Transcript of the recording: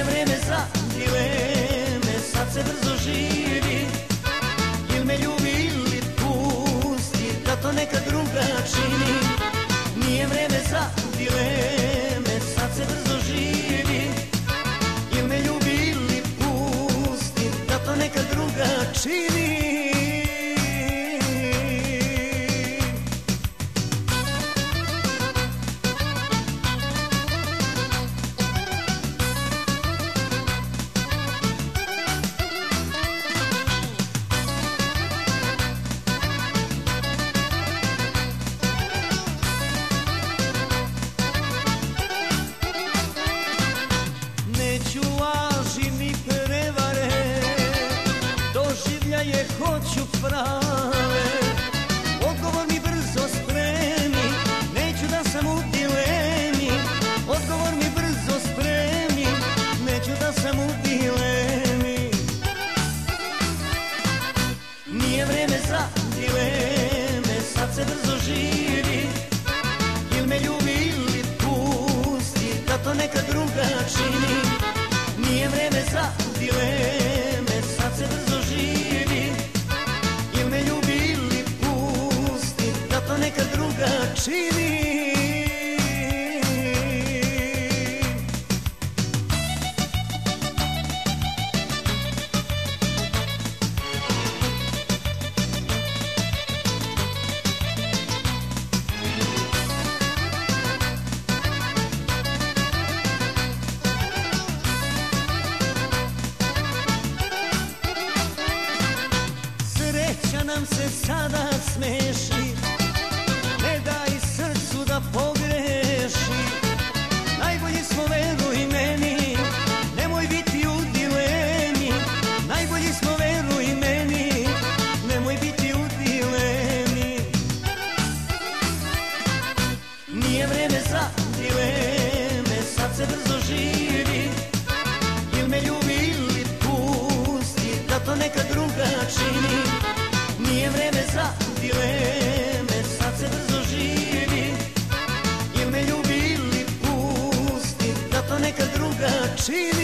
Nije vreme za dileme, sad se brzo živi. Il me ljubi ili pusti, da to neka druga čini. Nije vreme za dileme, sad se brzo živi. Il me ljubi ili pusti, da to neka druga čini. Neću laži ni prevare, doživljaje hoću prave. Odgovor mi brzo spremi, neću da sam u dilemi. Odgovor mi brzo spremi, neću da sam u dilemi. Nije vreme za dileme, sad se brzo živi. Il me ljubi ili pusti, da to neka druga čini. Nije vreme za dileme, sad se brzo živi. Il me ljubi ili pusti, da to neka druga čini. Sreća nam se sada smeši, ne daj srcu da pogreši. Najbolji smo, veruj meni, nemoj biti u dilemi. Najbolji smo, veruj meni, nemoj biti u dilemi. Nije vreme za dileme, sad se brzo živi. Il me ljubi ili pusti, da to neka druga čini. Nije vreme za dileme, sad se brzo živi. Il me ljubi ili pusti, da to neka druga čini.